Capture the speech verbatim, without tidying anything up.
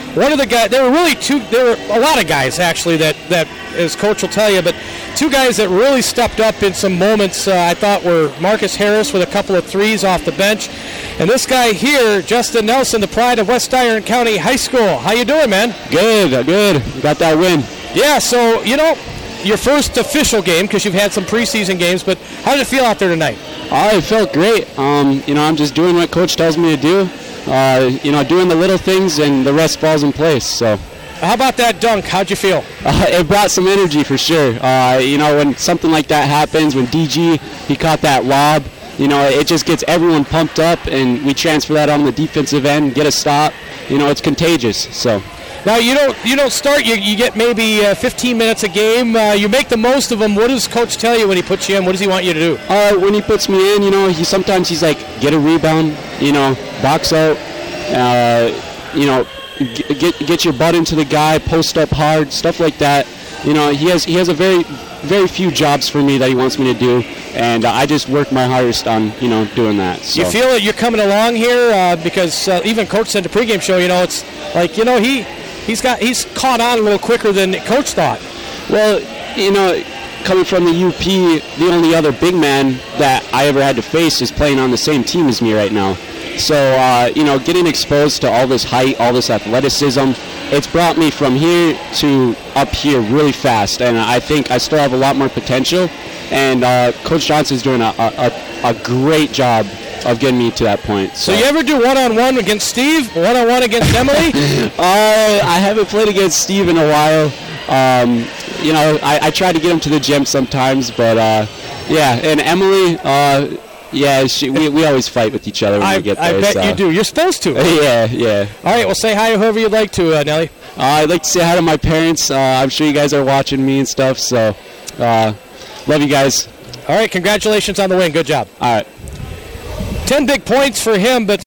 one of the guys, there were really two, there were a lot of guys actually that, that as Coach will tell you, but two guys that really stepped up in some moments uh, I thought were Marcus Harris with a couple of threes off the bench, and this guy here, Justin Nelson, the pride of West Iron County High School. How you doing, man? Good, good. Got that win. Yeah, so, you know, your first official game, because you've had some preseason games, but how did it feel out there tonight? Oh, it felt great. Um, you know, I'm just doing what Coach tells me to do. Uh, you know, doing the little things, and the rest falls in place. So, how about that dunk? How'd you feel? Uh, it brought some energy for sure. Uh, you know, when something like that happens, when D G, he caught that lob, you know, it just gets everyone pumped up, and we transfer that on the defensive end, get a stop. You know, it's contagious. So. Now, you don't you don't start, you, you get maybe uh, fifteen minutes a game. Uh, you make the most of them. What does Coach tell you when he puts you in? What does he want you to do? Uh, when he puts me in, you know, he sometimes he's like, get a rebound, you know, box out, uh, you know, get get your butt into the guy, post up hard, stuff like that. You know, he has he has a very, very few jobs for me that he wants me to do, and uh, I just work my hardest on, you know, doing that. So. You feel that you're coming along here? Uh, because uh, even Coach said the pregame show, you know, it's like, you know, he... He's got he's caught on a little quicker than Coach thought. Well, you know, coming from the U P, the only other big man that I ever had to face is playing on the same team as me right now. So, uh, you know, getting exposed to all this height, all this athleticism, it's brought me from here to up here really fast. And I think I still have a lot more potential. And uh, Coach Johnson's doing a, a, a great job of getting me to that point. So, so you ever do one-on-one against Steve, one-on-one against Emily? uh, I haven't played against Steve in a while. Um, you know, I, I try to get him to the gym sometimes, but uh, yeah, and Emily, uh, yeah, she, we, we always fight with each other when I, we get there. I bet so. you do. You're supposed to. yeah, yeah. All right, well, say hi to whoever you'd like to, uh, Nelly. Uh, I'd like to say hi to my parents. Uh, I'm sure you guys are watching me and stuff, so uh, love you guys. All right, congratulations on the win. Good job. All right. Ten big points for him, but